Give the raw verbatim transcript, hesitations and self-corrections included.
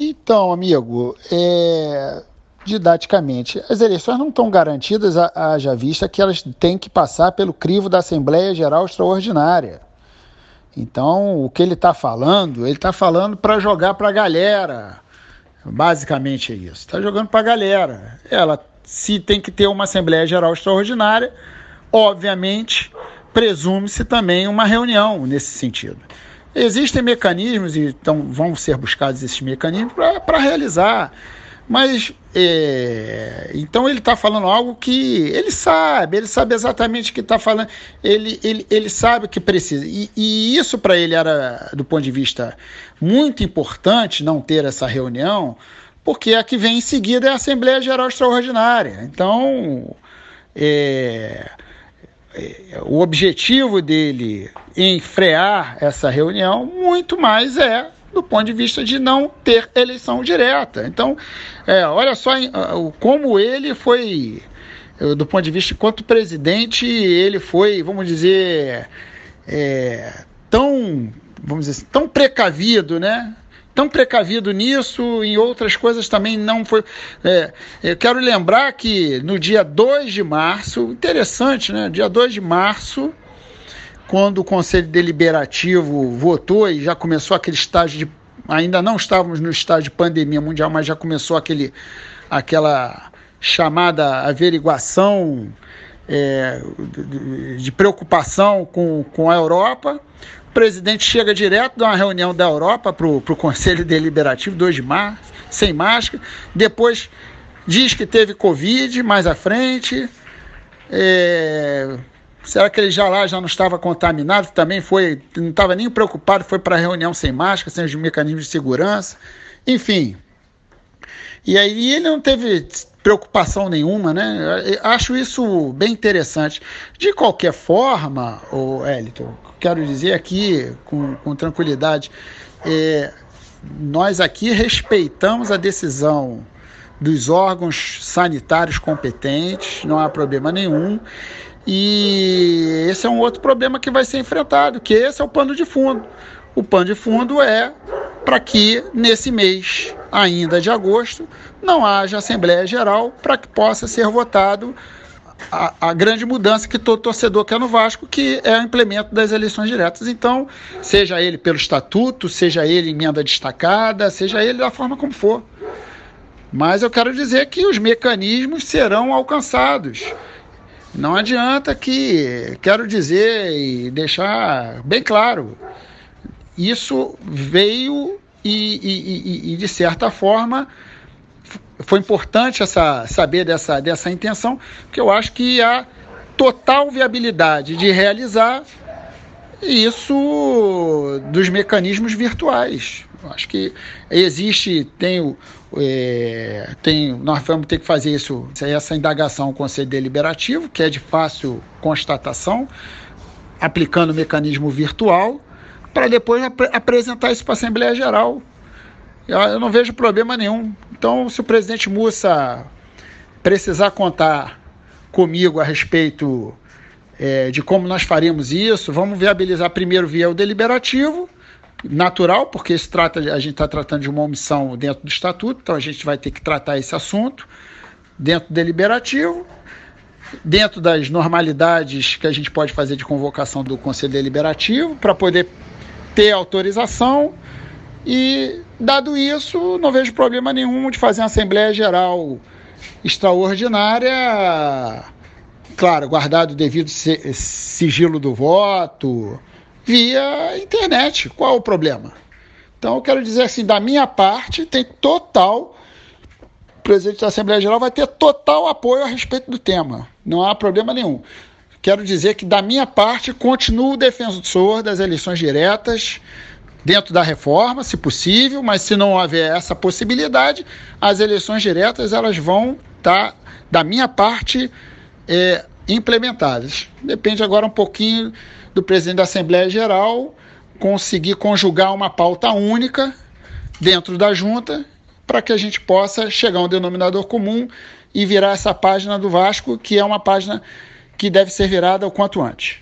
Então, amigo, é, didaticamente, as eleições não estão garantidas, ha- haja vista que elas têm que passar pelo crivo da Assembleia Geral Extraordinária. Então, o que ele está falando, ele está falando para jogar para a galera. Basicamente é isso. Está jogando para a galera. Ela, se tem que ter uma Assembleia Geral Extraordinária, obviamente, presume-se também uma reunião nesse sentido. Existem mecanismos, e então vão ser buscados esses mecanismos para realizar. Mas, é, então ele está falando algo que ele sabe, ele sabe exatamente o que está falando, ele, ele, ele sabe o que precisa. E, e isso para ele era, do ponto de vista muito importante, não ter essa reunião, porque a que vem em seguida é a Assembleia Geral Extraordinária. Então, é, é, o objetivo dele em frear essa reunião muito mais é do ponto de vista de não ter eleição direta. Então, é, olha só como ele foi, do ponto de vista, enquanto presidente, ele foi, vamos dizer, é, tão, vamos dizer, tão precavido, né? Tão precavido nisso, em outras coisas também não foi. É, eu quero lembrar que no dia dois de março, interessante, né? Dia dois de março, quando o Conselho Deliberativo votou e já começou aquele estágio de... Ainda não estávamos no estágio de pandemia mundial, mas já começou aquele, aquela chamada averiguação é, de, de preocupação com, com a Europa. O presidente chega direto de uma reunião da Europa para o Conselho Deliberativo, dois de março, sem máscara. Depois diz que teve Covid mais à frente. É... Será que ele já lá já não estava contaminado? Também foi, não estava nem preocupado, foi para a reunião sem máscara, sem os mecanismos de segurança, enfim. E aí ele não teve preocupação nenhuma, né? Eu acho isso bem interessante. De qualquer forma, o Elton, quero dizer aqui com, com tranquilidade, é, nós aqui respeitamos a decisão dos órgãos sanitários competentes, não há problema nenhum. E esse é um outro problema que vai ser enfrentado, que esse é o pano de fundo. O pano de fundo é para que nesse mês, ainda de agosto, não haja Assembleia Geral para que possa ser votado a, a grande mudança que todo torcedor quer no Vasco, que é o implemento das eleições diretas. Então, seja ele pelo estatuto, seja ele emenda destacada, seja ele da forma como for. Mas eu quero dizer que os mecanismos serão alcançados. Não adianta que, quero dizer e deixar bem claro, isso veio e, e, e, e de certa forma, foi importante essa, saber dessa, dessa intenção, porque eu acho que há total viabilidade de realizar isso dos mecanismos virtuais. Eu acho que existe, tem o É, tem, nós vamos ter que fazer isso, essa indagação ao Conselho Deliberativo, que é de fácil constatação, aplicando o mecanismo virtual, para depois ap- apresentar isso para a Assembleia Geral. Eu, eu não vejo problema nenhum. Então, se o presidente Mussa precisar contar comigo a respeito é, de como nós faríamos isso, vamos viabilizar primeiro via o deliberativo, natural, porque se trata, a gente está tratando de uma omissão dentro do estatuto, então a gente vai ter que tratar esse assunto dentro do deliberativo, dentro das normalidades que a gente pode fazer de convocação do Conselho Deliberativo, para poder ter autorização, e dado isso, não vejo problema nenhum de fazer uma Assembleia Geral extraordinária, claro, guardado o devido sigilo do voto, via internet. Qual o problema? Então, eu quero dizer assim, da minha parte, tem total, o presidente da Assembleia Geral vai ter total apoio a respeito do tema. Não há problema nenhum. Quero dizer que, da minha parte, continuo defensor das eleições diretas dentro da reforma, se possível, mas se não houver essa possibilidade, as eleições diretas elas vão estar, da minha parte, é, implementadas. Depende agora um pouquinho do presidente da Assembleia Geral conseguir conjugar uma pauta única dentro da junta para que a gente possa chegar a um denominador comum e virar essa página do Vasco, que é uma página que deve ser virada o quanto antes.